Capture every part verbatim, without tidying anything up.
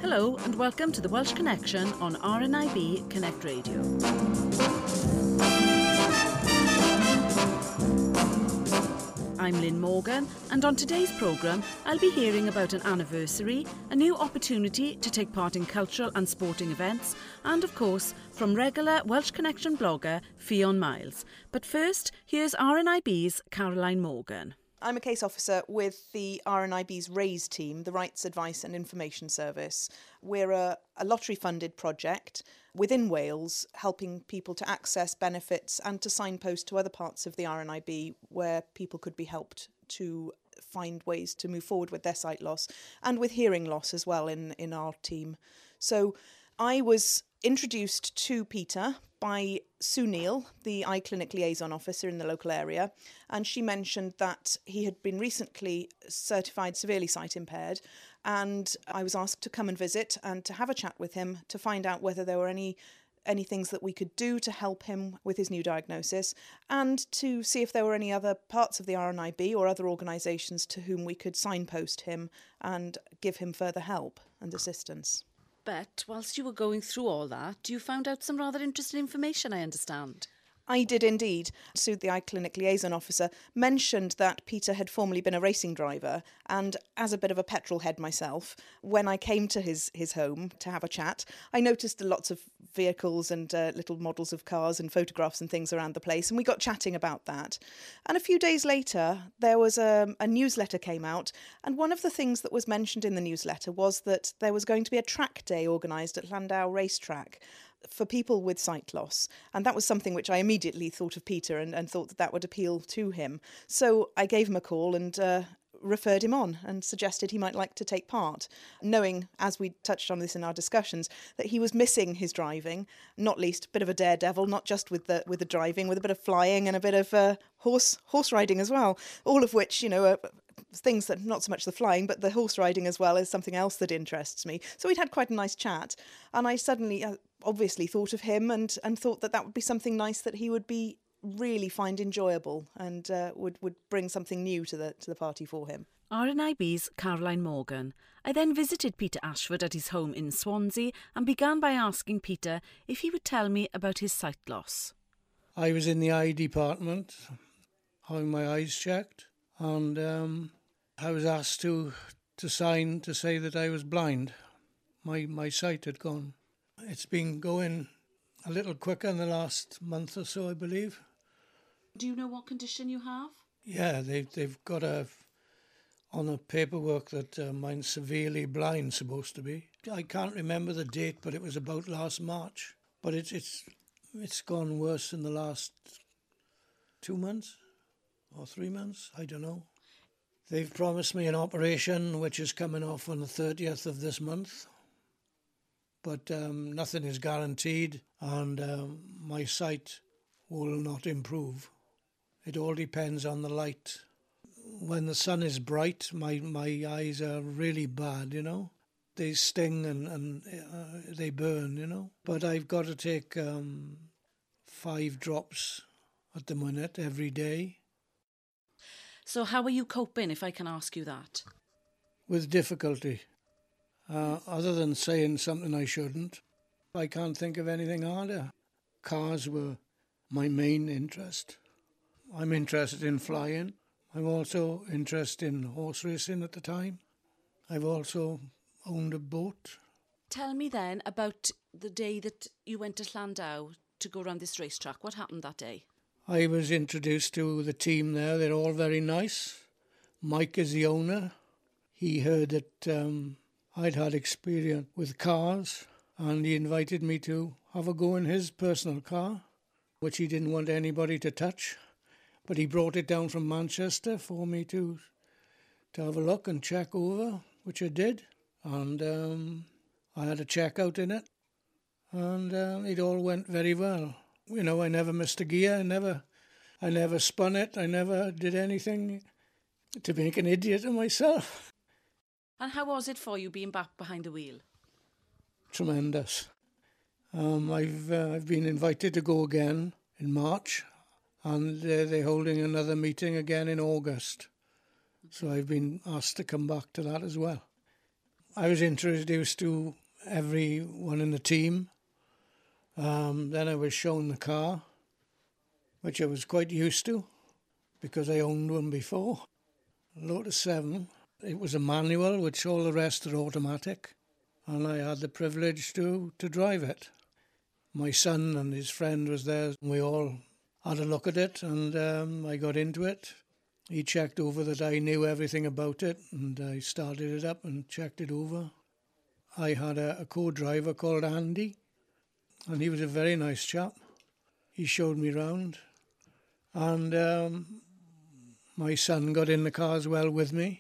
Hello and welcome to the Welsh Connection on R N I B Connect Radio. I'm Lynn Morgan, and on today's programme I'll be hearing about an anniversary, a new opportunity to take part in cultural and sporting events, and of course from regular Welsh Connection blogger Ffion Miles. But first, here's R N I B's Caroline Morgan. I'm a case officer with the R N I B's RAISE team, the Rights Advice and Information Service. We're a, a lottery-funded project within Wales, helping people to access benefits and to signpost to other parts of the R N I B where people could be helped to find ways to move forward with their sight loss and with hearing loss as well in, in our team. So I was introduced to Peter by Sue Neal, the eye clinic liaison officer in the local area, and she mentioned that he had been recently certified severely sight impaired, and I was asked to come and visit and to have a chat with him to find out whether there were any any things that we could do to help him with his new diagnosis, and to see if there were any other parts of the R N I B or other organisations to whom we could signpost him and give him further help and assistance. But whilst you were going through all that, you found out some rather interesting information, I understand. I did indeed. Sue, the eye clinic liaison officer, mentioned that Peter had formerly been a racing driver, and as a bit of a petrol head myself, when I came to his, his home to have a chat, I noticed lots of vehicles and uh, little models of cars and photographs and things around the place, and we got chatting about that. And a few days later, there was a, a newsletter came out, and one of the things that was mentioned in the newsletter was that there was going to be a track day organised at Landau Racetrack for people with sight loss. And that was something which I immediately thought of Peter and, and thought that that would appeal to him. So I gave him a call and uh, referred him on and suggested he might like to take part, knowing, as we touched on this in our discussions, that he was missing his driving, not least a bit of a daredevil, not just with the with the driving, with a bit of flying and a bit of uh, horse horse riding as well, all of which, you know, are things that, not so much the flying, but the horse riding as well is something else that interests me. So we'd had quite a nice chat, and I suddenly uh, obviously thought of him and, and thought that that would be something nice that he would be really find enjoyable and uh, would, would bring something new to the to the party for him. R N I B's Caroline Morgan. I then visited Peter Ashford at his home in Swansea and began by asking Peter if he would tell me about his sight loss. I was in the eye department, having my eyes checked, and um, I was asked to to sign to say that I was blind. My my sight had gone. It's been going a little quicker in the last month or so, I believe. Do you know what condition you have? Yeah, they've, they've got a, on the paperwork that uh, mine's severely blind, supposed to be. I can't remember the date, but it was about last March. But it's it's it's gone worse in the last two months or three months, I don't know. They've promised me an operation which is coming off on the thirtieth of this month. But um, nothing is guaranteed, and um, my sight will not improve. It all depends on the light. When the sun is bright, my, my eyes are really bad, you know. They sting and, and uh, they burn, you know. But I've got to take um, five drops at the minute every day. So how are you coping, if I can ask you that? With difficulty. Uh, other than saying something I shouldn't, I can't think of anything harder. Cars were my main interest. I'm interested in flying. I'm also interested in horse racing at the time. I've also owned a boat. Tell me then about the day that you went to Landau to go around this racetrack. What happened that day? I was introduced to the team there. They're all very nice. Mike is the owner. He heard that um, I'd had experience with cars, and he invited me to have a go in his personal car, which he didn't want anybody to touch. But he brought it down from Manchester for me to to have a look and check over, which I did. And um, I had a checkout in it, and uh, it all went very well. You know, I never missed a gear, I never, I never spun it, I never did anything to make an idiot of myself. And how was it for you being back behind the wheel? Tremendous. Um, I've uh, I've been invited to go again in March, and uh, they're holding another meeting again in August. So I've been asked to come back to that as well. I was introduced to everyone in the team. Um, then I was shown the car, which I was quite used to because I owned one before. Lotus seven. It was a manual, which all the rest are automatic, and I had the privilege to, to drive it. My son and his friend was there. We all had a look at it, and um, I got into it. He checked over that I knew everything about it, and I started it up and checked it over. I had a, a co-driver called Andy, and he was a very nice chap. He showed me round, and um, my son got in the car as well with me.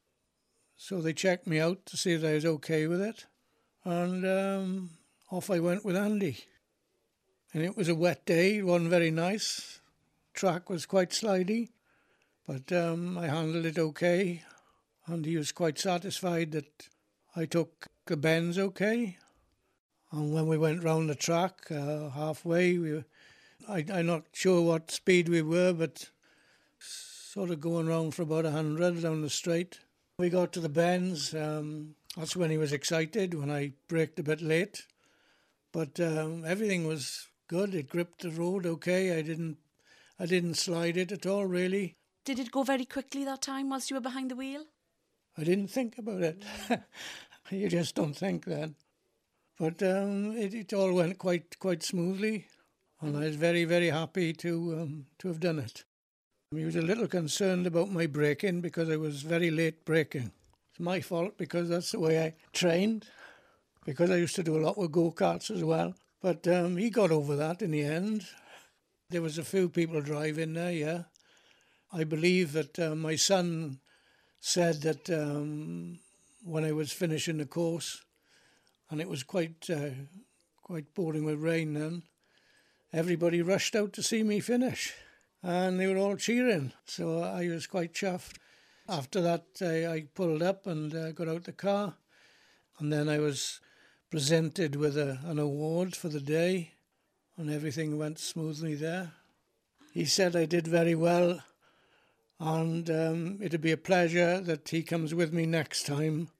So they checked me out to see if I was okay with it, and um, off I went with Andy. And it was a wet day, it wasn't very nice. Track was quite slidey, but um, I handled it okay, and he was quite satisfied that I took the bends okay. And when we went round the track, uh, halfway, we were, I, I'm not sure what speed we were, but sort of going round for about a hundred down the straight. We got to the bends. Um, that's when he was excited, when I braked a bit late. But um, everything was good. It gripped the road okay. I didn't, I didn't slide it at all, really. Did it go very quickly that time whilst you were behind the wheel? I didn't think about it. You just don't think then. But um, it, it all went quite quite smoothly, and I was very, very happy to um, to have done it. He was a little concerned about my braking because I was very late braking. It's my fault because that's the way I trained, because I used to do a lot with go-karts as well. But um, he got over that in the end. There was a few people driving there, yeah. I believe that uh, my son said that um, when I was finishing the course, and it was quite uh, quite pouring with rain then, everybody rushed out to see me finish, and they were all cheering, so I was quite chuffed. After that, I, I pulled up and uh, got out the car, and then I was presented with a, an award for the day, and everything went smoothly there. He said I did very well, and um, it'd be a pleasure that he comes with me next time.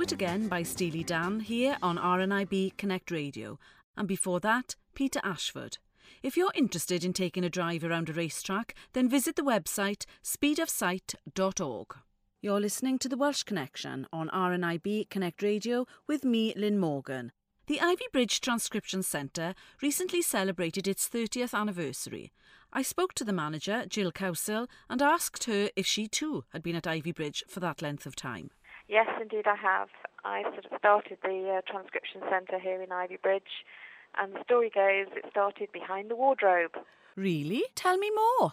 It Again by Steely Dan here on R N I B Connect Radio. And before that, Peter Ashford. If you're interested in taking a drive around a racetrack, then visit the website speed of sight dot org. You're listening to The Welsh Connection on R N I B Connect Radio with me, Lynn Morgan. The Ivy Bridge Transcription Centre recently celebrated its thirtieth anniversary. I spoke to the manager, Jill Cowsill, and asked her if she too had been at Ivy Bridge for that length of time. Yes, indeed I have. I sort of started the uh, transcription centre here in Ivy Bridge, and the story goes it started behind the wardrobe. Really? Tell me more.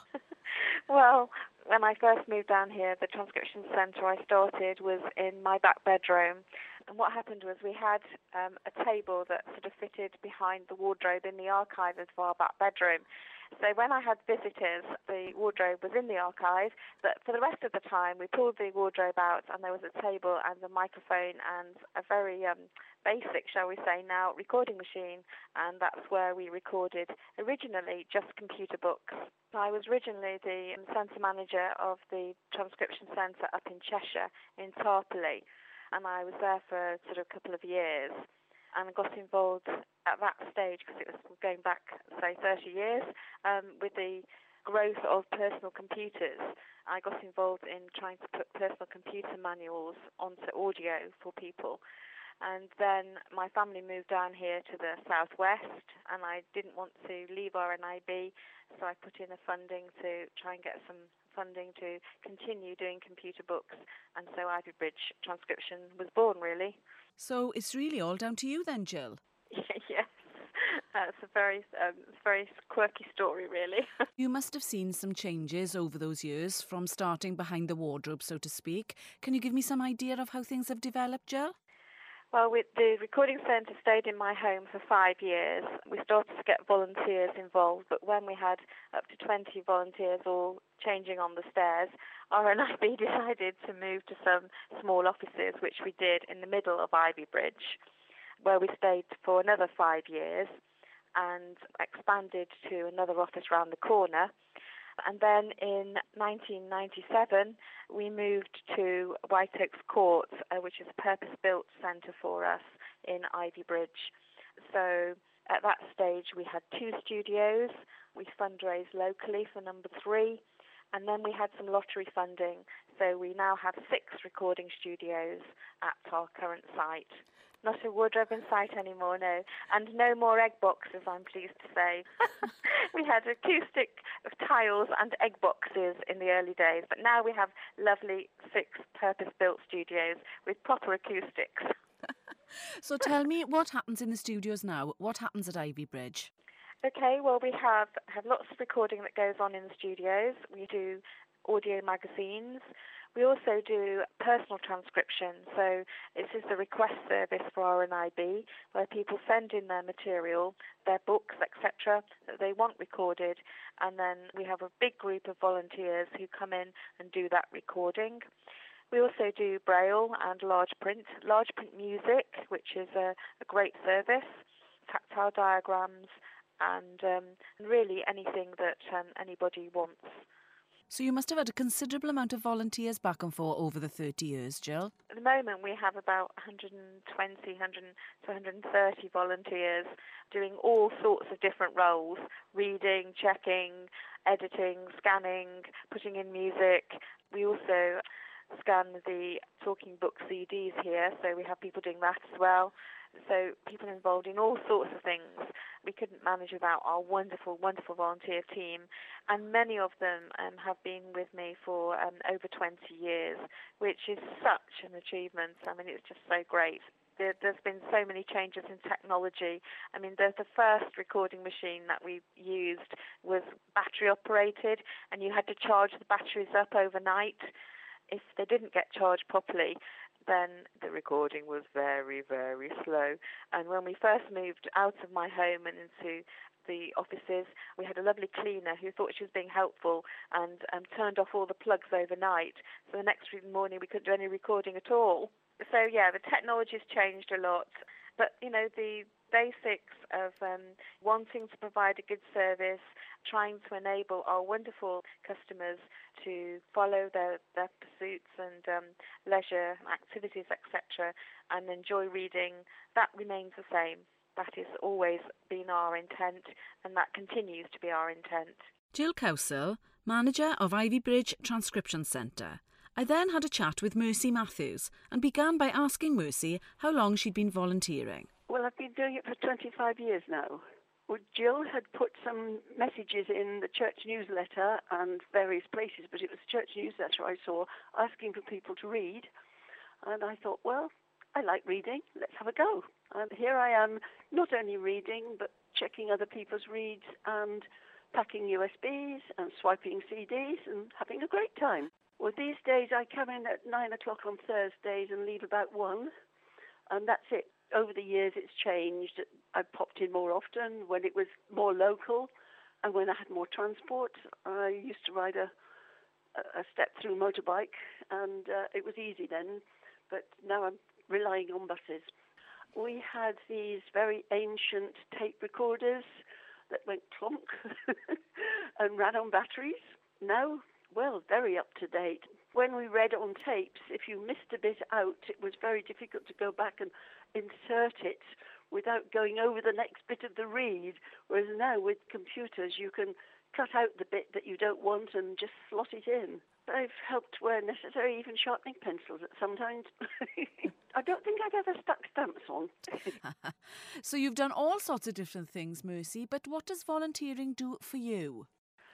Well, when I first moved down here, the transcription centre I started was in my back bedroom. And what happened was we had um, a table that sort of fitted behind the wardrobe in the archive of our back bedroom. So when I had visitors, the wardrobe was in the archive, but for the rest of the time we pulled the wardrobe out and there was a table and a microphone and a very um, basic, shall we say now, recording machine, and that's where we recorded originally just computer books. I was originally the centre manager of the transcription centre up in Cheshire, in Tarpley, and I was there for sort of a couple of years and got involved at that stage, because it was going back, say, thirty years, um, with the growth of personal computers. I got involved in trying to put personal computer manuals onto audio for people. And then my family moved down here to the southwest, and I didn't want to leave R N I B, so I put in a funding to try and get some funding to continue doing computer books, and so Ivy Bridge Transcription was born, really. So it's really all down to you then, Jill? Yes, that's a very, um, very quirky story, really. You must have seen some changes over those years, from starting behind the wardrobe, so to speak. Can you give me some idea of how things have developed, Jill? Well, with the recording centre stayed in my home for five years. We started to get volunteers involved, but when we had up to twenty volunteers all changing on the stairs, R N I B decided to move to some small offices, which we did in the middle of Ivy Bridge, where we stayed for another five years and expanded to another office round the corner. And then in nineteen ninety-seven, we moved to White Oaks Court, uh, which is a purpose-built centre for us in Ivy Bridge. So at that stage, we had two studios. We fundraised locally for number three. And then we had some lottery funding. So we now have six recording studios at our current site. Not a wardrobe in sight anymore, no. And no more egg boxes, I'm pleased to say. We had acoustic tiles and egg boxes in the early days, but now we have lovely six purpose-built studios with proper acoustics. So tell me, what happens in the studios now? What happens at Ivy Bridge? Okay, well, we have, have lots of recording that goes on in the studios. We do audio magazines. We also do personal transcription, so this is the request service for R N I B, where people send in their material, their books, et cetera, that they want recorded, and then we have a big group of volunteers who come in and do that recording. We also do Braille and large print, large print music, which is a, a great service, tactile diagrams, and um, really anything that um, anybody wants. So you must have had a considerable amount of volunteers back and forth over the thirty years, Jill. At the moment, we have about one hundred twenty, one hundred to one hundred thirty volunteers doing all sorts of different roles: reading, checking, editing, scanning, putting in music. We also scan the talking book C Ds here, so we have people doing that as well. So people involved in all sorts of things. We couldn't manage without our wonderful, wonderful volunteer team. And many of them um, have been with me for um, over twenty years, which is such an achievement. I mean, it's just so great. There, there's been so many changes in technology. I mean, the, the first recording machine that we used was battery operated, and you had to charge the batteries up overnight. If they didn't get charged properly, then the recording was very, very slow. And when we first moved out of my home and into the offices, we had a lovely cleaner who thought she was being helpful and um, turned off all the plugs overnight. So the next morning we couldn't do any recording at all. So, yeah, the technology's changed a lot. But, you know, the basics of um, wanting to provide a good service, trying to enable our wonderful customers to follow their, their pursuits and um, leisure activities, et cetera, and enjoy reading, that remains the same. That has always been our intent, and that continues to be our intent. Jill Cowsill, manager of Ivybridge Transcription Centre. I then had a chat with Mercy Matthews and began by asking Mercy how long she'd been volunteering. Well, I've been doing it for twenty-five years now. Well, Jill had put some messages in the church newsletter and various places, but it was the church newsletter I saw asking for people to read. And I thought, well, I like reading, let's have a go. And here I am, not only reading, but checking other people's reads and packing U S Bs and swiping C Ds and having a great time. Well, these days I come in at nine o'clock on Thursdays and leave about one, and that's it. Over the years it's changed. I popped in more often when it was more local, and when I had more transport. I used to ride a, a step-through motorbike, and uh, it was easy then, but now I'm relying on buses. We had these very ancient tape recorders that went clonk and ran on batteries. Now, well, very up to date. When we read on tapes, if you missed a bit out, it was very difficult to go back and insert it without going over the next bit of the read, whereas now with computers you can cut out the bit that you don't want and just slot it in. I've helped where necessary, even sharpening pencils at sometimes. I don't think I've ever stuck stamps on. So you've done all sorts of different things, Mercy, but what does volunteering do for you?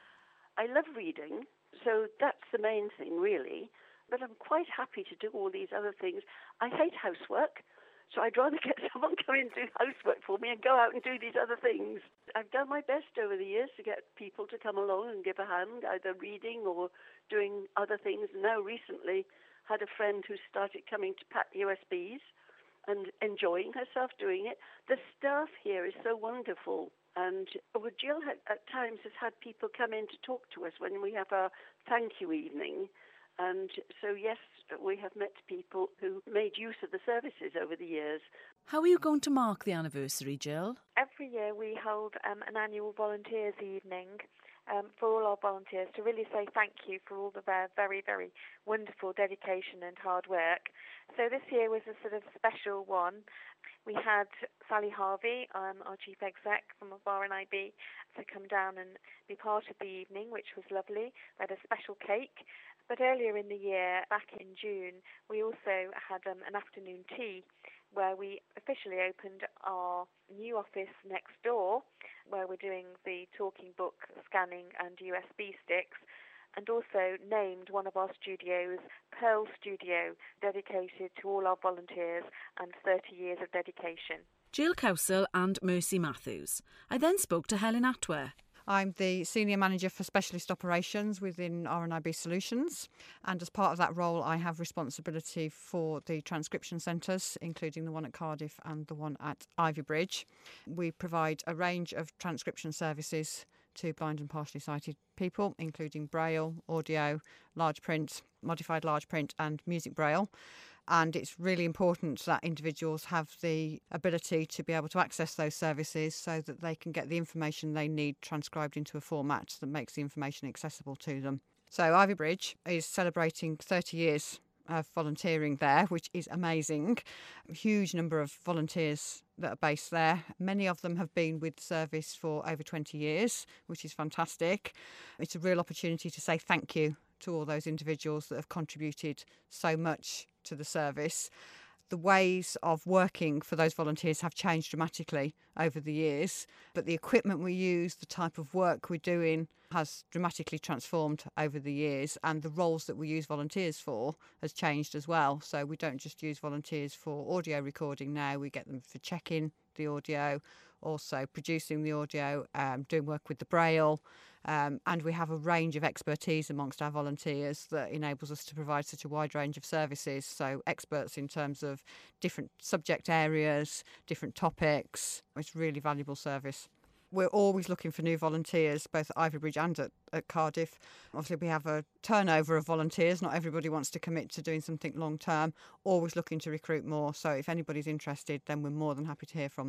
I love reading, so that's the main thing, really. But I'm quite happy to do all these other things. I hate housework, so I'd rather get someone come in and do housework for me and go out and do these other things. I've done my best over the years to get people to come along and give a hand, either reading or doing other things. Now recently had a friend who started coming to pack U S Bs and enjoying herself doing it. The staff here is so wonderful. And well, Jill had, at times has had people come in to talk to us when we have our thank you evening. And so, yes, we have met people who made use of the services over the years. How are you going to mark the anniversary, Jill? Every year we hold um, an annual volunteers evening um, for all our volunteers to really say thank you for all of their very, very wonderful dedication and hard work. So this year was a sort of special one. We had Sally Harvey, um, our chief exec from R N I B, to come down and be part of the evening, which was lovely. We had a special cake. But earlier in the year, back in June, we also had um, an afternoon tea where we officially opened our new office next door, where we're doing the talking book scanning and U S B sticks, and also named one of our studios Pearl Studio, dedicated to all our volunteers and thirty years of dedication. Jill Cowsill and Mercy Matthews. I then spoke to Helen Atware. I'm the Senior Manager for Specialist Operations within R N I B Solutions, and as part of that role I have responsibility for the transcription centres, including the one at Cardiff and the one at Ivybridge. We provide a range of transcription services to blind and partially sighted people, including Braille, audio, large print, modified large print and music Braille. And it's really important that individuals have the ability to be able to access those services so that they can get the information they need transcribed into a format that makes the information accessible to them. So Ivybridge is celebrating thirty years of volunteering there, which is amazing. A huge number of volunteers that are based there. Many of them have been with the service for over twenty years, which is fantastic. It's a real opportunity to say thank you to all those individuals that have contributed so much to the service. The ways of working for those volunteers have changed dramatically over the years, but the equipment we use, the type of work we're doing has dramatically transformed over the years, and the roles that we use volunteers for has changed as well. So we don't just use volunteers for audio recording now, we get them for checking the audio, also producing the audio, um, doing work with the Braille, um, and we have a range of expertise amongst our volunteers that enables us to provide such a wide range of services. So experts in terms of different subject areas, different topics. It's a really valuable service. We're always looking for new volunteers, both at Ivybridge and at, at Cardiff. Obviously, we have a turnover of volunteers. Not everybody wants to commit to doing something long term. Always looking to recruit more. So if anybody's interested, then we're more than happy to hear from them.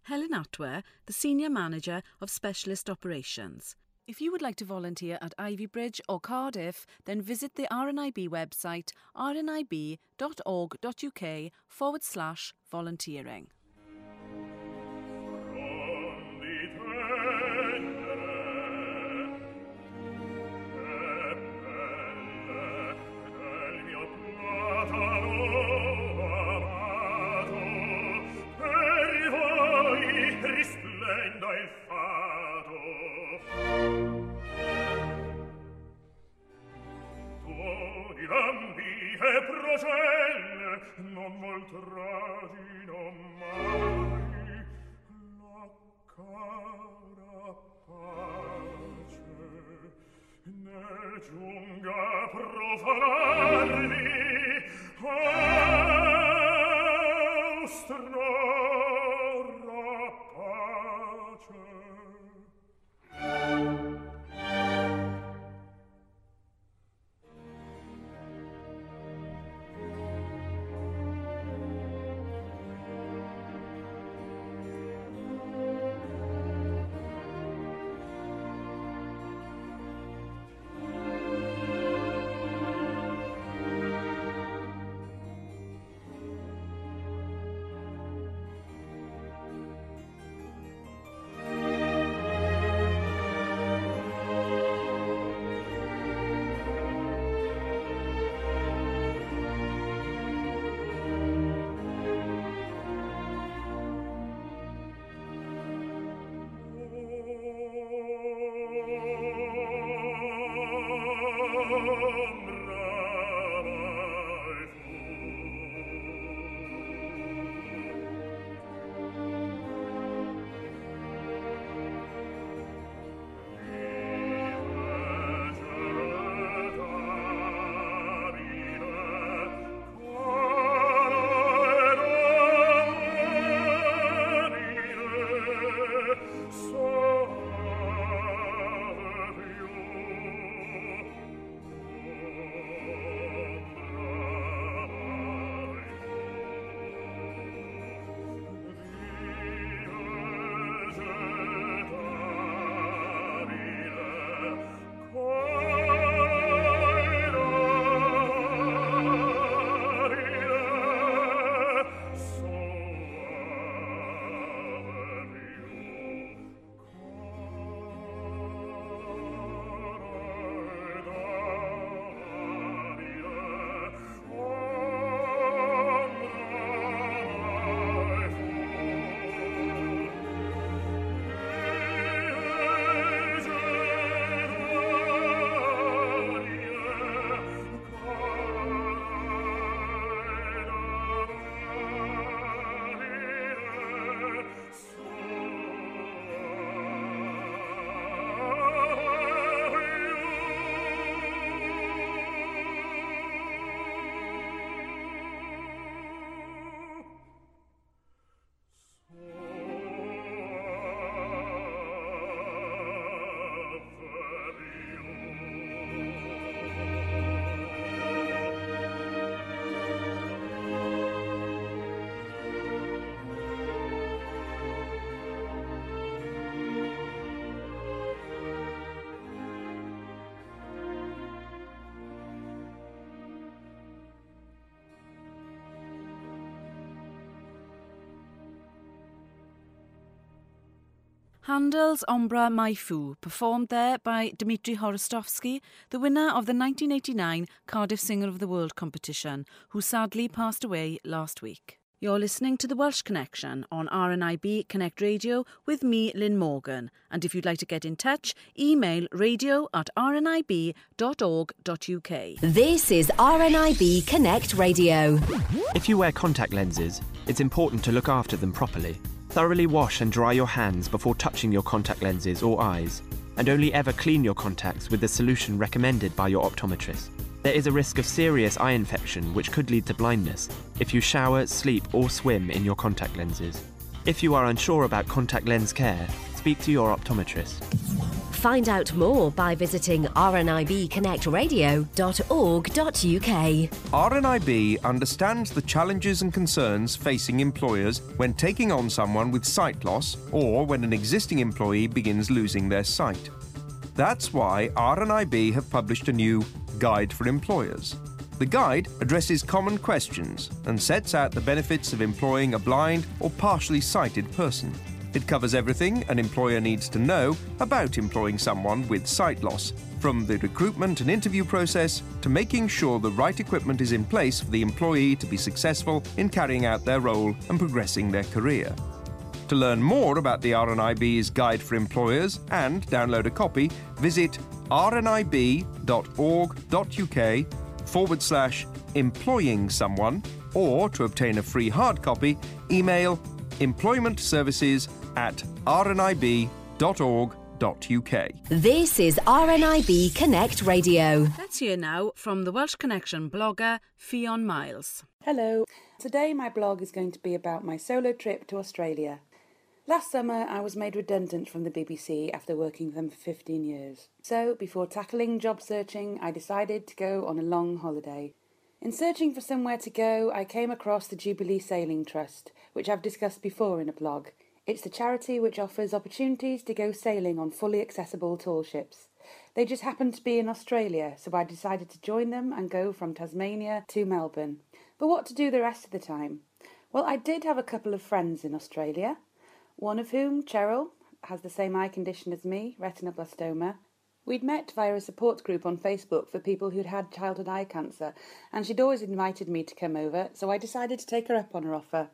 Helen Atwer, the Senior Manager of Specialist Operations. If you would like to volunteer at Ivybridge or Cardiff, then visit the R N I B website rnib.org.uk forward slash volunteering. Non voltragino mai la cara pace, ne giunga a profanarmi austra pace. Handel's Ombra Mai Fu, performed there by Dmitry Horostovsky, the winner of the nineteen eighty-nine Cardiff Singer of the World competition, who sadly passed away last week. You're listening to The Welsh Connection on R N I B Connect Radio with me, Lynn Morgan. And if you'd like to get in touch, email radio at r n i b dot org dot u k. This is R N I B Connect Radio. If you wear contact lenses, it's important to look after them properly. Thoroughly wash and dry your hands before touching your contact lenses or eyes, and only ever clean your contacts with the solution recommended by your optometrist. There is a risk of serious eye infection which could lead to blindness if you shower, sleep or swim in your contact lenses. If you are unsure about contact lens care, speak to your optometrist. Find out more by visiting r n i b connect radio dot org dot u k. R N I B understands the challenges and concerns facing employers when taking on someone with sight loss or when an existing employee begins losing their sight. That's why R N I B have published a new Guide for Employers. The guide addresses common questions and sets out the benefits of employing a blind or partially sighted person. It covers everything an employer needs to know about employing someone with sight loss, from the recruitment and interview process to making sure the right equipment is in place for the employee to be successful in carrying out their role and progressing their career. To learn more about the R N I B's Guide for Employers and download a copy, visit r n i b dot org dot u k forward slash employing someone, or to obtain a free hard copy, email employment services at r n i b dot org dot u k. This is R N I B Connect Radio. Let's hear now from the Welsh Connection blogger Fionn Miles. Hello. Today my blog is going to be about my solo trip to Australia. Last summer I was made redundant from the B B C after working with them for fifteen years. So before tackling job searching, I decided to go on a long holiday. In searching for somewhere to go, I came across the Jubilee Sailing Trust, which I've discussed before in a blog. It's the charity which offers opportunities to go sailing on fully accessible tall ships. They just happened to be in Australia, so I decided to join them and go from Tasmania to Melbourne. But what to do the rest of the time? Well, I did have a couple of friends in Australia, one of whom, Cheryl, has the same eye condition as me, retinoblastoma. We'd met via a support group on Facebook for people who'd had childhood eye cancer, and she'd always invited me to come over, so I decided to take her up on her offer.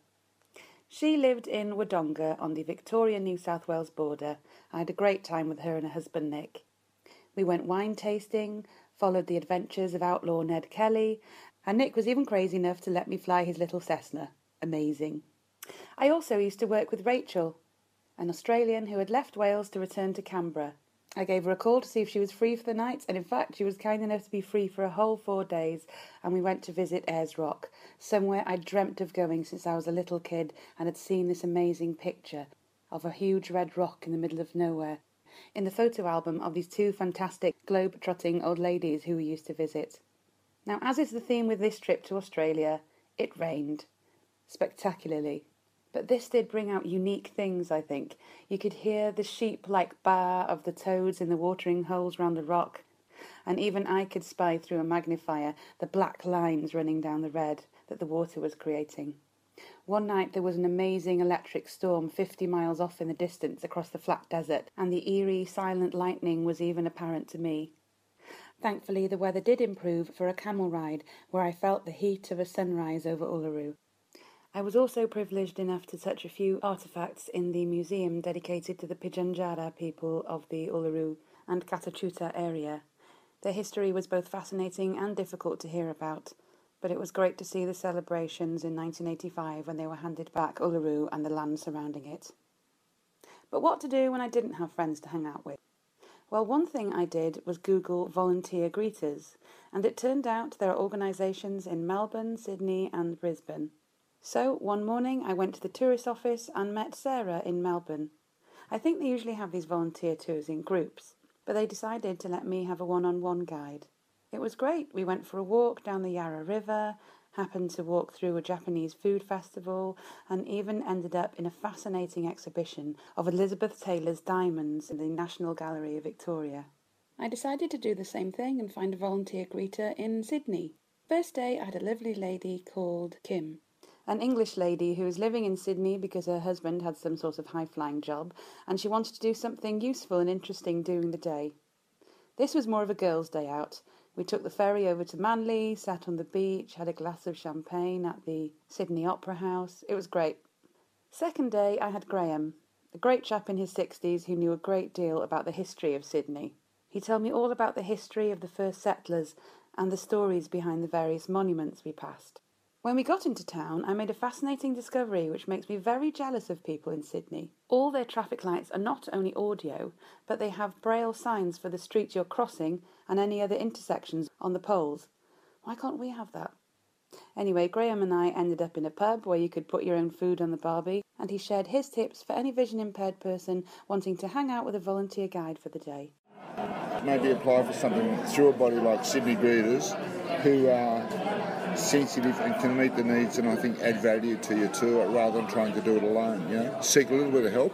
She lived in Wodonga on the Victoria-New South Wales border. I had a great time with her and her husband Nick. We went wine tasting, followed the adventures of outlaw Ned Kelly, and Nick was even crazy enough to let me fly his little Cessna. Amazing. I also used to work with Rachel, an Australian who had left Wales to return to Canberra. I gave her a call to see if she was free for the night, and in fact she was kind enough to be free for a whole four days, and we went to visit Ayers Rock, somewhere I'd dreamt of going since I was a little kid and had seen this amazing picture of a huge red rock in the middle of nowhere in the photo album of these two fantastic globe-trotting old ladies who we used to visit. Now, as is the theme with this trip to Australia, it rained. Spectacularly. But this did bring out unique things, I think. You could hear the sheep-like baa of the toads in the watering holes round the rock, and even I could spy through a magnifier the black lines running down the red that the water was creating. One night there was an amazing electric storm fifty miles off in the distance across the flat desert, and the eerie, silent lightning was even apparent to me. Thankfully, the weather did improve for a camel ride, where I felt the heat of a sunrise over Uluru. I was also privileged enough to touch a few artefacts in the museum dedicated to the Pitjantjatjara people of the Uluru and Katachuta area. Their history was both fascinating and difficult to hear about, but it was great to see the celebrations in nineteen eighty-five when they were handed back Uluru and the land surrounding it. But what to do when I didn't have friends to hang out with? Well, one thing I did was Google volunteer greeters, and it turned out there are organisations in Melbourne, Sydney and Brisbane. So, one morning I went to the tourist office and met Sarah in Melbourne. I think they usually have these volunteer tours in groups, but they decided to let me have a one-on-one guide. It was great. We went for a walk down the Yarra River, happened to walk through a Japanese food festival, and even ended up in a fascinating exhibition of Elizabeth Taylor's diamonds in the National Gallery of Victoria. I decided to do the same thing and find a volunteer greeter in Sydney. First day I had a lovely lady called Kim, an English lady who was living in Sydney because her husband had some sort of high-flying job and she wanted to do something useful and interesting during the day. This was more of a girls' day out. We took the ferry over to Manly, sat on the beach, had a glass of champagne at the Sydney Opera House. It was great. Second day I had Graham, a great chap in his sixties who knew a great deal about the history of Sydney. He told me all about the history of the first settlers and the stories behind the various monuments we passed. When we got into town, I made a fascinating discovery which makes me very jealous of people in Sydney. All their traffic lights are not only audio, but they have braille signs for the street you're crossing and any other intersections on the poles. Why can't we have that? Anyway, Graham and I ended up in a pub where you could put your own food on the barbie, and he shared his tips for any vision impaired person wanting to hang out with a volunteer guide for the day. Maybe apply for something through a body like Sydney Breeders, who are sensitive and can meet the needs and I think add value to your tour rather than trying to do it alone. You know, seek a little bit of help,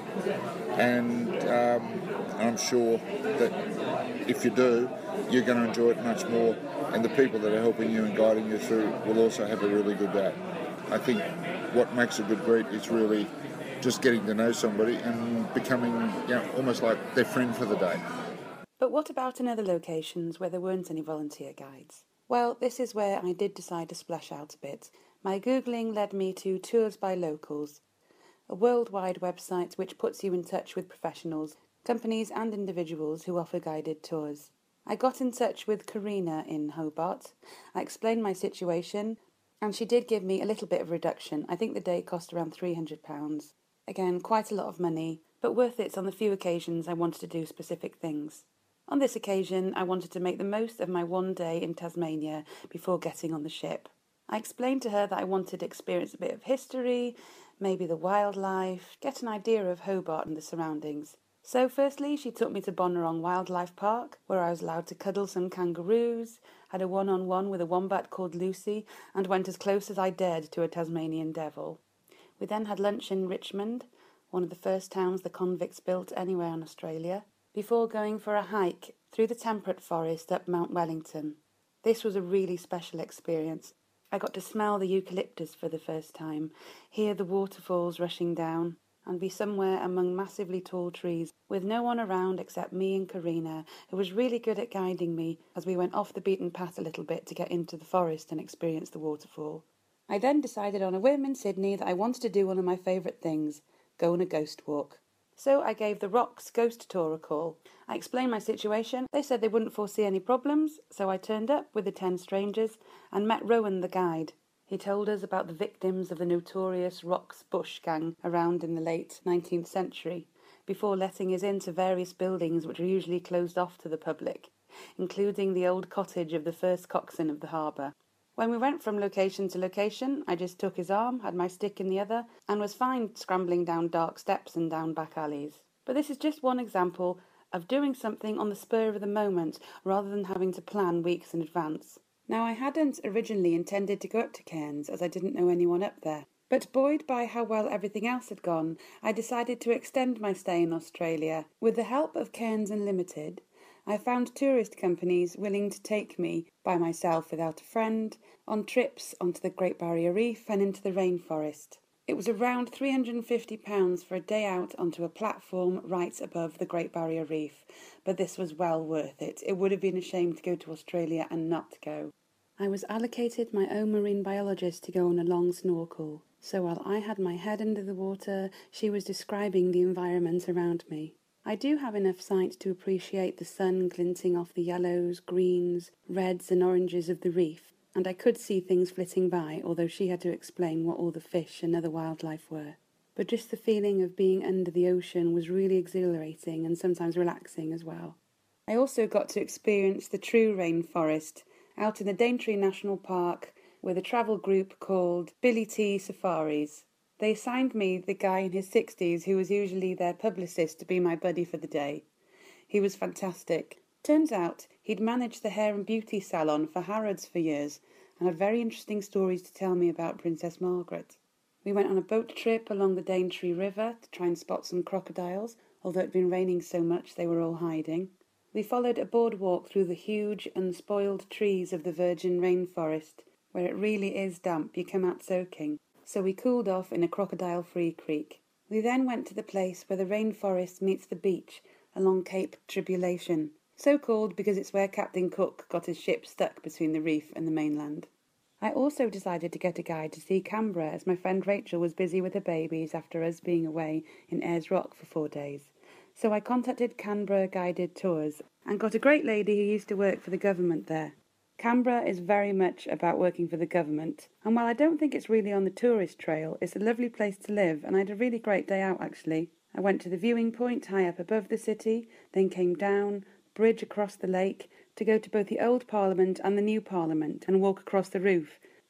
and um, I'm sure that if you do, you're going to enjoy it much more, and the people that are helping you and guiding you through will also have a really good day. I think what makes a good greet is really just getting to know somebody and becoming, you know, almost like their friend for the day. But what about in other locations where there weren't any volunteer guides? Well, this is where I did decide to splash out a bit. My Googling led me to Tours by Locals, a worldwide website which puts you in touch with professionals, companies and individuals who offer guided tours. I got in touch with Karina in Hobart. I explained my situation, and she did give me a little bit of reduction. I think the day cost around three hundred pounds. Again, quite a lot of money, but worth it on the few occasions I wanted to do specific things. On this occasion, I wanted to make the most of my one day in Tasmania before getting on the ship. I explained to her that I wanted to experience a bit of history, maybe the wildlife, get an idea of Hobart and the surroundings. So firstly, she took me to Bonnarong Wildlife Park, where I was allowed to cuddle some kangaroos, had a one-on-one with a wombat called Lucy, and went as close as I dared to a Tasmanian devil. We then had lunch in Richmond, one of the first towns the convicts built anywhere in Australia, before going for a hike through the temperate forest up Mount Wellington. This was a really special experience. I got to smell the eucalyptus for the first time, hear the waterfalls rushing down, and be somewhere among massively tall trees with no one around except me and Karina, who was really good at guiding me as we went off the beaten path a little bit to get into the forest and experience the waterfall. I then decided on a whim in Sydney that I wanted to do one of my favourite things, go on a ghost walk. So I gave the Rocks Ghost Tour a call. I explained my situation. They said they wouldn't foresee any problems, so I turned up with the ten strangers and met Rowan the guide. He told us about the victims of the notorious Rocks Bush gang around in the late nineteenth century, before letting us into various buildings which were usually closed off to the public, including the old cottage of the first coxswain of the harbour. When we went from location to location, I just took his arm, had my stick in the other, and was fine scrambling down dark steps and down back alleys. But this is just one example of doing something on the spur of the moment rather than having to plan weeks in advance. Now, I hadn't originally intended to go up to Cairns as I didn't know anyone up there, but buoyed by how well everything else had gone, I decided to extend my stay in Australia. With the help of Cairns Unlimited, I found tourist companies willing to take me, by myself without a friend, on trips onto the Great Barrier Reef and into the rainforest. It was around three hundred and fifty pounds for a day out onto a platform right above the Great Barrier Reef, but this was well worth it. It would have been a shame to go to Australia and not go. I was allocated my own marine biologist to go on a long snorkel, so while I had my head under the water, she was describing the environment around me. I do have enough sight to appreciate the sun glinting off the yellows, greens, reds and oranges of the reef, and I could see things flitting by, although she had to explain what all the fish and other wildlife were. But just the feeling of being under the ocean was really exhilarating and sometimes relaxing as well. I also got to experience the true rainforest, out in the Daintree National Park with a travel group called Billy T Safaris. They assigned me the guy in his sixties who was usually their publicist to be my buddy for the day. He was fantastic. Turns out he'd managed the hair and beauty salon for Harrods for years and had very interesting stories to tell me about Princess Margaret. We went on a boat trip along the Daintree River to try and spot some crocodiles, although it had been raining so much they were all hiding. We followed a boardwalk through the huge, unspoiled trees of the virgin rainforest, where it really is damp, you come out soaking. So we cooled off in a crocodile-free creek. We then went to the place where the rainforest meets the beach along Cape Tribulation, so called because it's where Captain Cook got his ship stuck between the reef and the mainland. I also decided to get a guide to see Canberra as my friend Rachel was busy with her babies after us being away in Ayers Rock for four days. So I contacted Canberra Guided Tours and got a great lady who used to work for the government there. Canberra is very much about working for the government, and while I don't think it's really on the tourist trail, it's a lovely place to live, and I had a really great day out actually. I went to the viewing point high up above the city, then came down, bridge across the lake, to go to both the old Parliament and the new Parliament and walk across the roof,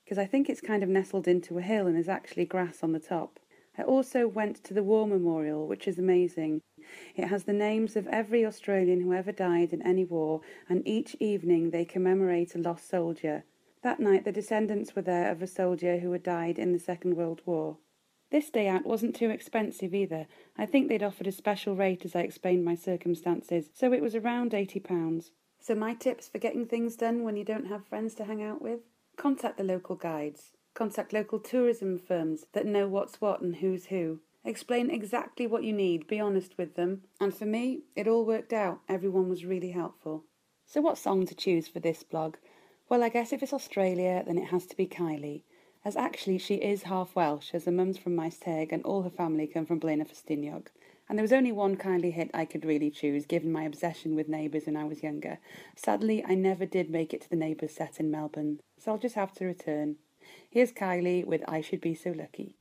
because I think it's kind of nestled into a hill and there's actually grass on the top. I also went to the War Memorial, which is amazing. It has the names of every Australian who ever died in any war, and each evening they commemorate a lost soldier. That night the descendants were there of a soldier who had died in the Second World War. This day out wasn't too expensive either. I think they'd offered a special rate as I explained my circumstances, so it was around eighty pounds. So my tips for getting things done when you don't have friends to hang out with? Contact the local guides. Contact local tourism firms that know what's what and who's who. Explain exactly what you need, be honest with them. And for me, it all worked out. Everyone was really helpful. So what song to choose for this blog? Well, I guess if it's Australia, then it has to be Kylie, as actually she is half Welsh, as her mum's from Maes Teg and all her family come from Blaenau Ffestiniog. And there was only one Kylie hit I could really choose, given my obsession with Neighbours when I was younger. Sadly, I never did make it to the Neighbours set in Melbourne, so I'll just have to return. Here's Kylie with I Should Be So Lucky.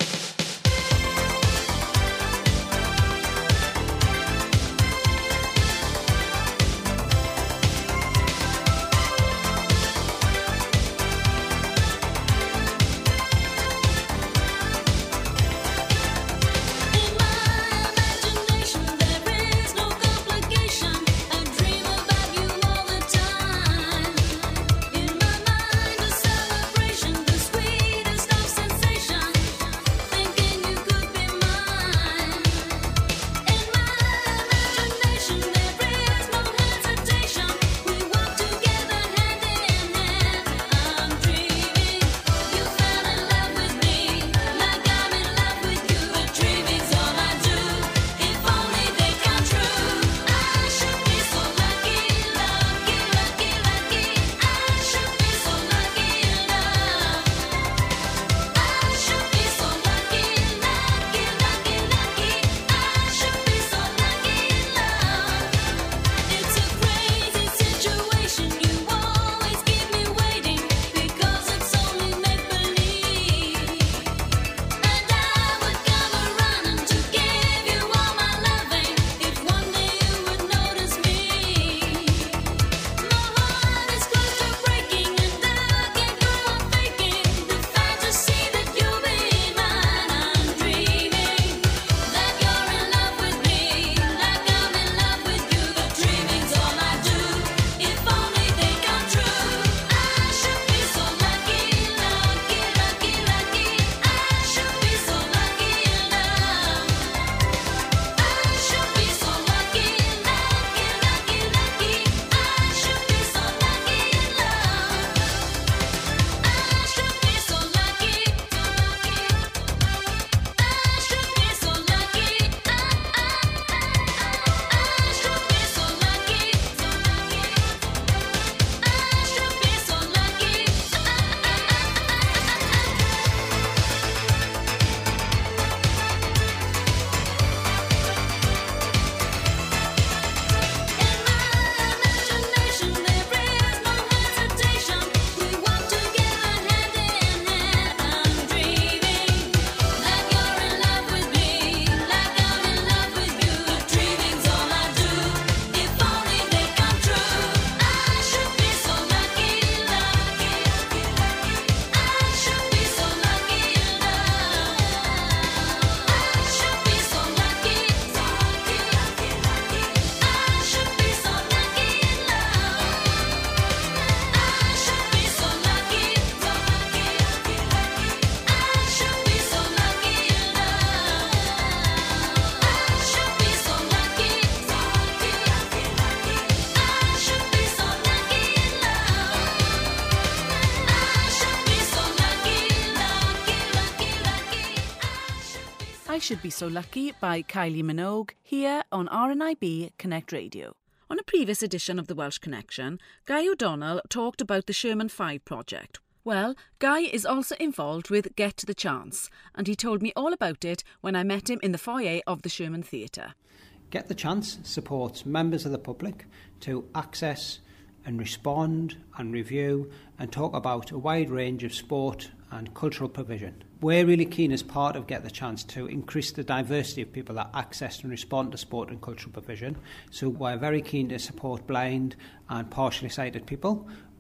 I Should Be So Lucky by Kylie Minogue, here on R N I B Connect Radio. On a previous edition of The Welsh Connection, Guy O'Donnell talked about the Sherman Five project. Well, Guy is also involved with Get the Chance, and he told me all about it when I met him in the foyer of the Sherman Theatre. Get the Chance supports members of the public to access and respond and review and talk about a wide range of sport and cultural provision. We're really keen as part of Get the Chance to increase the diversity of people that access and respond to sport and cultural provision. So we're very keen to support blind and partially sighted people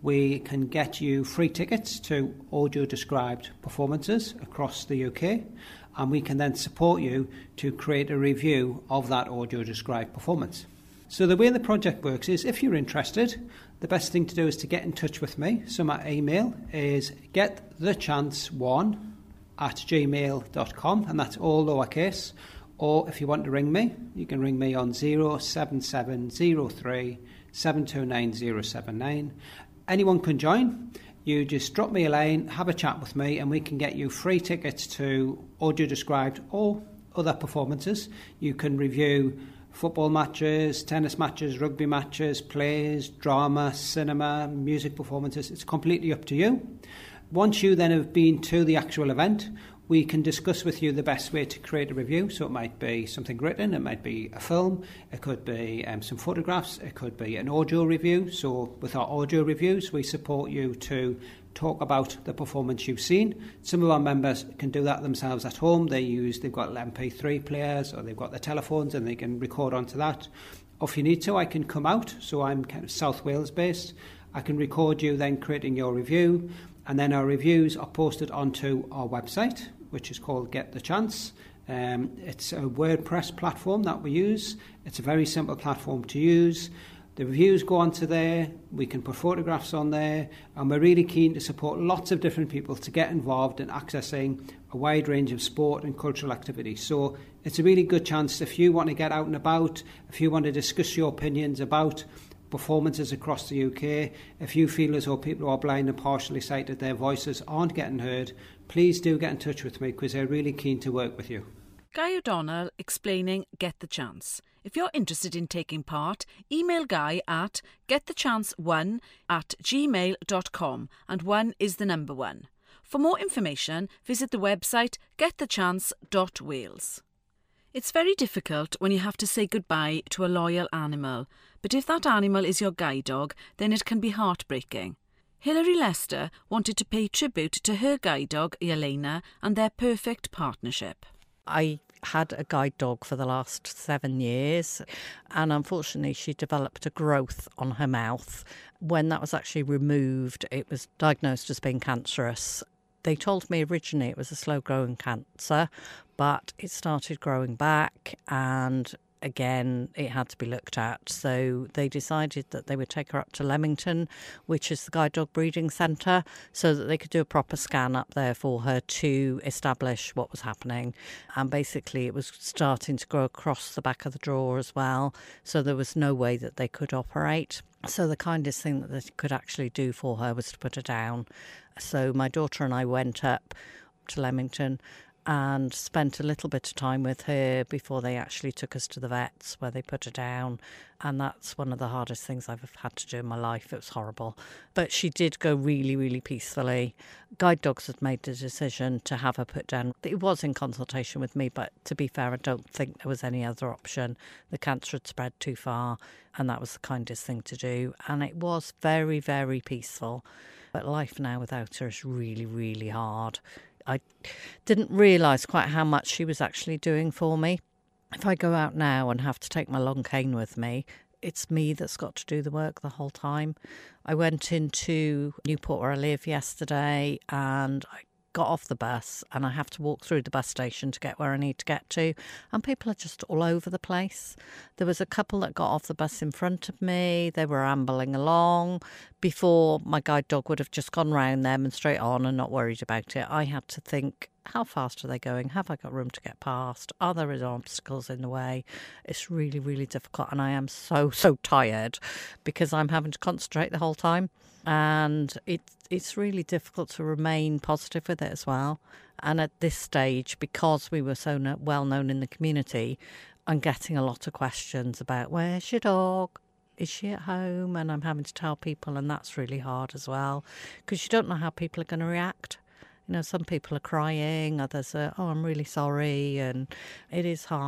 we can get you free tickets to audio-described performances across the U K, and we can then support you to create a review of that audio-described performance. So the way the project works is, if you're interested, the best thing to do is to get in touch with me. So my email is getthechance one at gmail dot com, and that's all lowercase. Or if you want to ring me, you can ring me on zero seven seven zero three seven two nine zero seven nine. Anyone can join. You just drop me a line, have a chat with me, and we can get you free tickets to audio-described or other performances. You can review football matches, tennis matches, rugby matches, plays, drama, cinema, music performances. It's completely up to you. Once you then have been to the actual event, we can discuss with you the best way to create a review. So it might be something written, it might be a film, it could be um, some photographs, it could be an audio review. So with our audio reviews, we support you to talk about the performance you've seen. Some of our members can do that themselves at home. They use, they've got M P three players, or they've got their telephones and they can record onto that. Or if you need to, I can come out. So I'm kind of South Wales based. I can record you then creating your review, and then our reviews are posted onto our website, which is called Get the Chance. Um, it's a WordPress platform that we use. It's a very simple platform to use. The reviews go onto there, we can put photographs on there, and we're really keen to support lots of different people to get involved in accessing a wide range of sport and cultural activities. So it's a really good chance if you want to get out and about, if you want to discuss your opinions about performances across the U K, if you feel as though people who are blind and partially sighted, their voices aren't getting heard, please do get in touch with me, because they're really keen to work with you. Guy O'Donnell explaining Get the Chance. If you're interested in taking part, email Guy at getthechance one at gmail dot com, and one is the number one. For more information, visit the website get the chance dot wales. It's very difficult when you have to say goodbye to a loyal animal, but if that animal is your guide dog, then it can be heartbreaking. Hilary Lester wanted to pay tribute to her guide dog, Yelena, and their perfect partnership. I had a guide dog for the last seven years, and unfortunately she developed a growth on her mouth. When that was actually removed, it was diagnosed as being cancerous. They told me originally it was a slow-growing cancer, but it started growing back, and again, it had to be looked at. So they decided that they would take her up to Leamington, which is the guide dog breeding centre, so that they could do a proper scan up there for her to establish what was happening. And basically it was starting to grow across the back of the jaw as well, so there was no way that they could operate. So the kindest thing that they could actually do for her was to put her down. So my daughter and I went up to Leamington and spent a little bit of time with her before they actually took us to the vets, where they put her down. And that's one of the hardest things I've had to do in my life. It was horrible. But she did go really, really peacefully. Guide dogs had made the decision to have her put down. It was in consultation with me, but to be fair, I don't think there was any other option. The cancer had spread too far, and that was the kindest thing to do. And it was very, very peaceful. But life now without her is really, really hard. I didn't realise quite how much she was actually doing for me. If I go out now and have to take my long cane with me, it's me that's got to do the work the whole time. I went into Newport where I live yesterday, and I got off the bus and I have to walk through the bus station to get where I need to get to, and people are just all over the place. There was a couple that got off the bus in front of me. They were ambling along. Before, my guide dog would have just gone round them and straight on and not worried about it. I had to think, how fast are they going? Have I got room to get past? Are there obstacles in the way? It's really, really difficult, and I am so, so tired because I'm having to concentrate the whole time. And it, it's really difficult to remain positive with it as well. And at this stage, because we were so no, well known in the community, I'm getting a lot of questions about, where's your dog? Is she at home? And I'm having to tell people, and that's really hard as well, because you don't know how people are going to react. You know, some people are crying, others are, oh, I'm really sorry, and it is hard.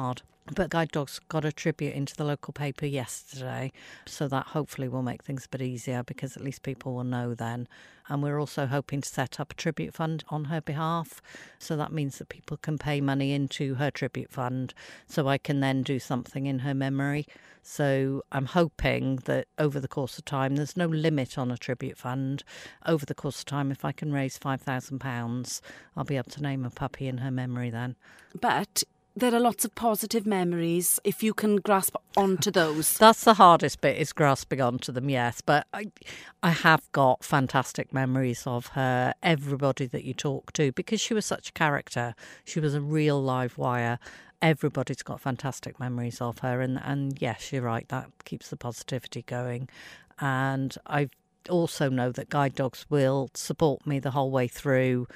But Guide Dogs got a tribute into the local paper yesterday, so that hopefully will make things a bit easier because at least people will know then. And we're also hoping to set up a tribute fund on her behalf. So that means that people can pay money into her tribute fund so I can then do something in her memory. So I'm hoping that over the course of time, there's no limit on a tribute fund. Over the course of time, if I can raise five thousand pounds, I'll be able to name a puppy in her memory then. But there are lots of positive memories if you can grasp onto those. That's the hardest bit, is grasping onto them, yes. But I, I have got fantastic memories of her, everybody that you talk to, because she was such a character. She was a real live wire. Everybody's got fantastic memories of her. And, and yes, you're right, that keeps the positivity going. And I also know that Guide Dogs will support me the whole way through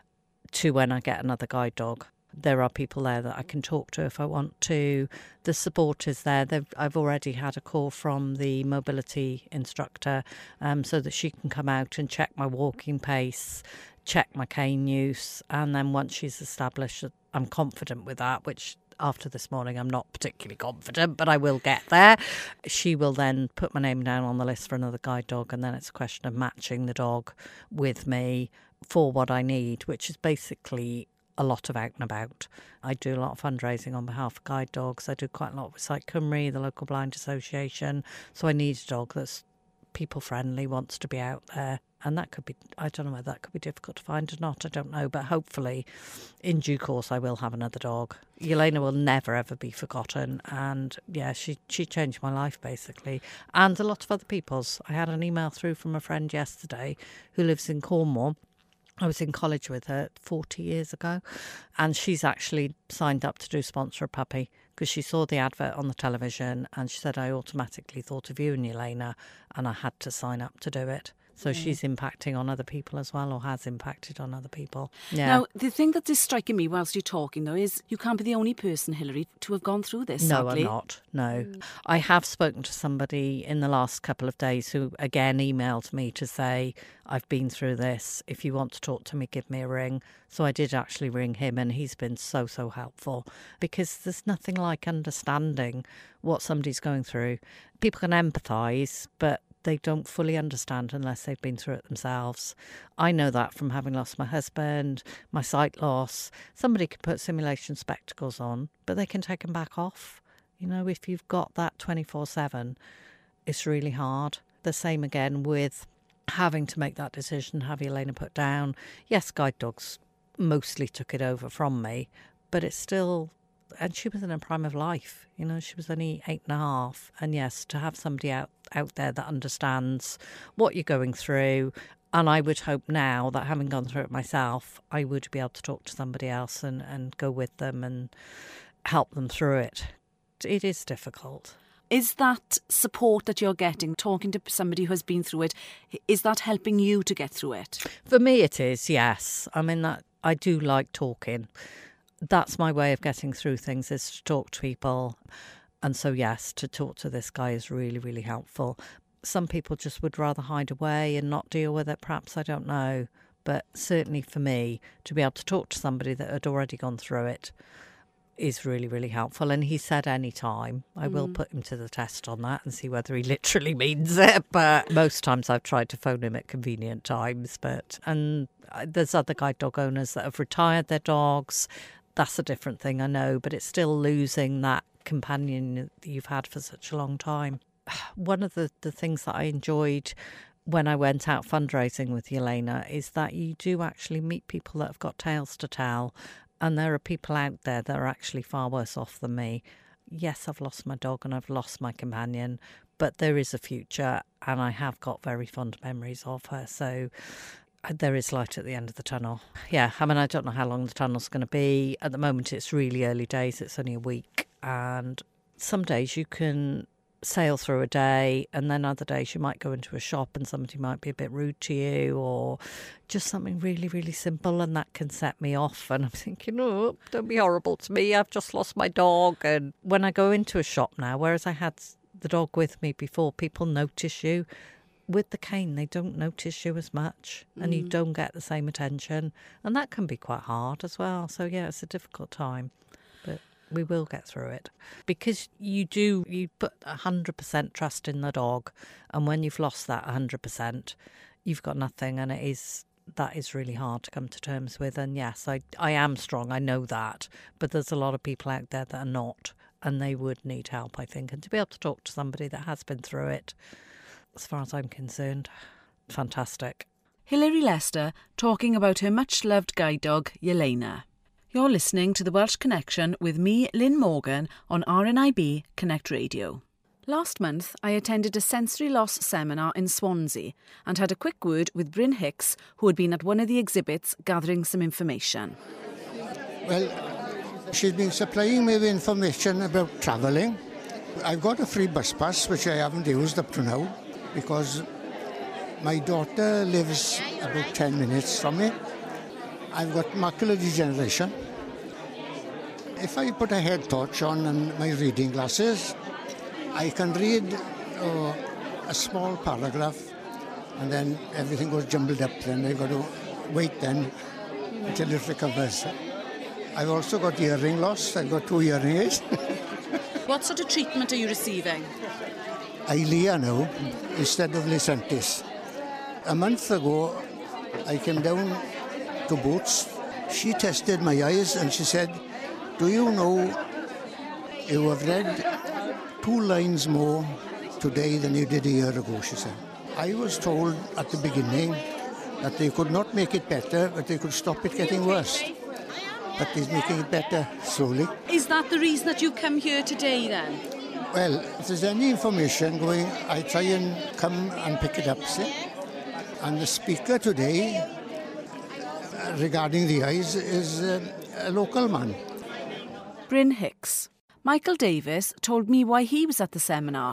to when I get another guide dog. There are people there that I can talk to if I want to. The support is there. They've, I've already had a call from the mobility instructor um, so that she can come out and check my walking pace, check my cane use, and then once she's established that I'm confident with that, which after this morning I'm not particularly confident, but I will get there, she will then put my name down on the list for another guide dog, and then it's a question of matching the dog with me for what I need, which is basically a lot of out and about. I do a lot of fundraising on behalf of guide dogs. I do quite a lot with Sight Cymru, the local blind association. So I need a dog that's people friendly, wants to be out there. And that could be, I don't know whether that could be difficult to find or not, I don't know. But hopefully, in due course, I will have another dog. Yelena will never, ever be forgotten. And yeah, she, she changed my life, basically. And a lot of other people's. I had an email through from a friend yesterday who lives in Cornwall. I was in college with her forty years ago, and she's actually signed up to do Sponsor a Puppy because she saw the advert on the television and she said, I automatically thought of you and Yelena and I had to sign up to do it. So mm. she's impacting on other people as well, or has impacted on other people. Yeah. Now, the thing that is striking me whilst you're talking, though, is you can't be the only person, Hilary, to have gone through this, No, sadly. I'm not. No. Mm. I have spoken to somebody in the last couple of days who, again, emailed me to say, I've been through this. If you want to talk to me, give me a ring. So I did actually ring him, and he's been so, so helpful, because there's nothing like understanding what somebody's going through. People can empathise, but they don't fully understand unless they've been through it themselves. I know that from having lost my husband, my sight loss. Somebody can put simulation spectacles on, but they can take them back off. You know, if you've got that twenty-four seven, it's really hard. The same again with having to make that decision, have Yelena put down. Yes, guide dogs mostly took it over from me, but it's still... And she was in her prime of life, you know, she was only eight and a half. And yes, to have somebody out, out there that understands what you're going through. And I would hope now that having gone through it myself, I would be able to talk to somebody else and, and go with them and help them through it. It is difficult. Is that support that you're getting, talking to somebody who has been through it, is that helping you to get through it? For me it is, yes. I mean, that I do like talking. That's my way of getting through things, is to talk to people. And so, yes, to talk to this guy is really, really helpful. Some people just would rather hide away and not deal with it, perhaps, I don't know. But certainly for me, to be able to talk to somebody that had already gone through it is really, really helpful. And he said any time. I mm. will put him to the test on that and see whether he literally means it. But most times I've tried to phone him at convenient times. But and there's other guide dog owners that have retired their dogs. That's a different thing, I know, but it's still losing that companion that you've had for such a long time. One of the, the things that I enjoyed when I went out fundraising with Yelena is that you do actually meet people that have got tales to tell, and there are people out there that are actually far worse off than me. Yes, I've lost my dog and I've lost my companion, but there is a future, and I have got very fond memories of her, so... there is light at the end of the tunnel. Yeah, I mean, I don't know how long the tunnel's going to be. At the moment, it's really early days. It's only a week. And some days you can sail through a day, and then other days you might go into a shop and somebody might be a bit rude to you, or just something really, really simple, and that can set me off. And I'm thinking, oh, don't be horrible to me. I've just lost my dog. And when I go into a shop now, whereas I had the dog with me before, people notice you. With the cane, they don't notice you as much, and mm. you don't get the same attention. And that can be quite hard as well. So, yeah, it's a difficult time. But We will get through it. Because you do, you put one hundred percent trust in the dog, and when you've lost that one hundred percent, you've got nothing, and it is that is really hard to come to terms with. And yes, I, I am strong, I know that, but there's a lot of people out there that are not, and they would need help, I think. And to be able to talk to somebody that has been through it, as far as I'm concerned, fantastic. Hilary Lester talking about her much-loved guide dog, Yelena. You're listening to The Welsh Connection with me, Lynn Morgan, on R N I B Connect Radio. Last month, I attended a sensory loss seminar in Swansea and had a quick word with Bryn Hicks, who had been at one of the exhibits gathering some information. Well, she's been supplying me with information about travelling. I've got a free bus pass, which I haven't used up to now, because my daughter lives about ten minutes from me. I've got macular degeneration. If I put a head torch on and my reading glasses, I can read uh, a small paragraph, and then everything goes jumbled up. Then I've got to wait then until it recovers. I've also got hearing loss. I've got two hearing aids. What sort of treatment are you receiving? Eylea now, instead of Lucentis. A month ago, I came down to Boots. She tested my eyes and she said, "Do you know you have read two lines more today than you did a year ago," she said. I was told at the beginning that they could not make it better, but they could stop it getting worse. But they're making it better slowly. Is that the reason that you come here today then? Well, if there's any information going, I try and come and pick it up, see? And the speaker today uh, regarding the eyes is uh, a local man. Bryn Hicks. Michael Davis told me why he was at the seminar.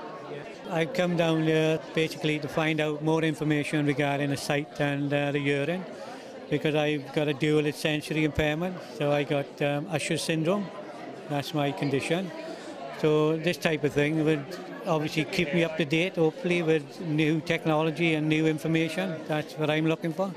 I've come down here basically to find out more information regarding the sight and uh, the hearing, because I've got a dual sensory impairment. So I got um, Usher syndrome, that's my condition. So this type of thing would obviously keep me up to date, hopefully, with new technology and new information. That's what I'm looking for.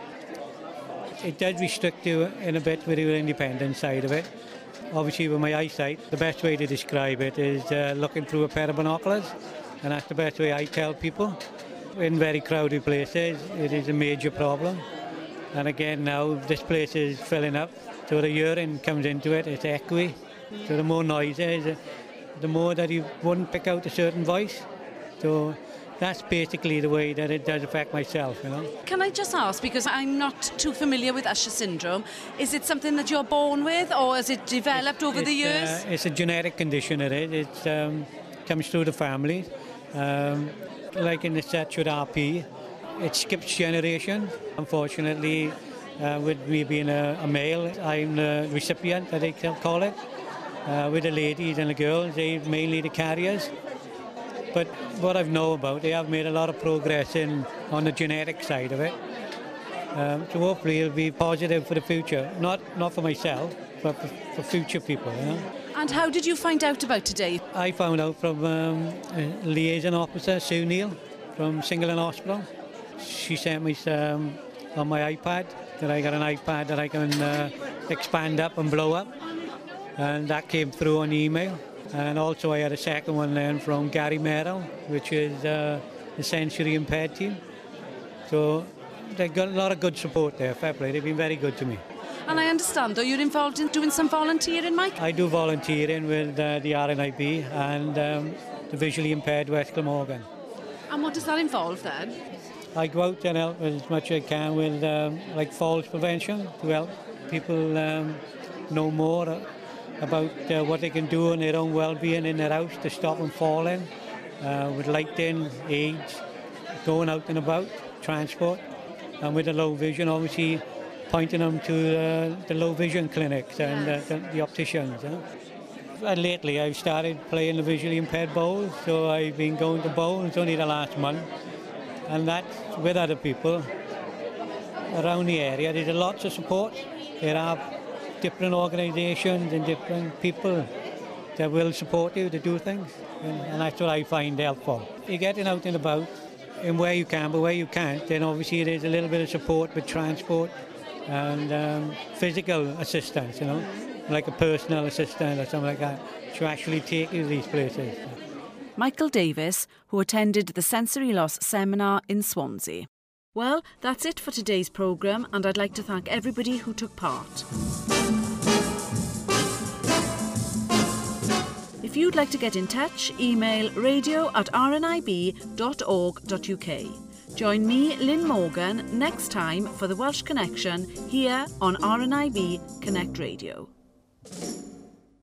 It does restrict you in a bit with your independent side of it. Obviously, with my eyesight, the best way to describe it is uh, looking through a pair of binoculars, and that's the best way I tell people. In very crowded places, it is a major problem. And again, now this place is filling up, so the hearing comes into it, it's echoey. So the more noise there is, the more that you wouldn't pick out a certain voice. So that's basically the way that it does affect myself, you know. Can I just ask, because I'm not too familiar with Usher syndrome, is it something that you're born with, or has it developed over it's, the years? Uh, it's a genetic condition, it is. It um, comes through the family. Um, like in the set with R P, it skips generations. Unfortunately, uh, with me being a, a male, I'm the recipient, that they call it. Uh, with the ladies and the girls, they're mainly the carriers. But what I know about, they have made a lot of progress in on the genetic side of it. Um, so hopefully it'll be positive for the future. Not not for myself, but for, for future people, you know. And how did you find out about today? I found out from um, a liaison officer, Sue Neal, from Singleton Hospital. She sent me some on my iPad, that I got an iPad that I can uh, expand up and blow up. And that came through on email. And also I had a second one then from Gary Merrill, which is uh, the sensory impaired team. So they've got a lot of good support there, fair play. They've been very good to me. And I understand, though, you're involved in doing some volunteering, Mike? I do volunteering with uh, the R N I B and um, the visually impaired West Glamorgan. And what does that involve then? I go out and help as much as I can with um, like falls prevention, to help people um, know more about uh, what they can do in their own well-being in their house to stop them falling, uh, with lighting, aids, going out and about, transport, and with the low vision, obviously pointing them to uh, the low vision clinics and uh, the, the opticians. Uh. And lately I've started playing the visually impaired bowls, so I've been going to bowls only the last month, and that's with other people around the area. There's lots of support. There are different organisations and different people that will support you to do things, and, and that's what I find helpful. You're getting out and about in where you can, but where you can't, then obviously there's a little bit of support with transport and um, physical assistance, you know. like a personal assistant or something like that, to actually take you to these places. Michael Davis, who attended the Sensory Loss Seminar in Swansea. Well, that's it for today's programme, and I'd like to thank everybody who took part. If you'd like to get in touch, email radio at r n i b dot org dot u k. Join me, Lynn Morgan, next time for the Welsh Connection here on R N I B Connect Radio.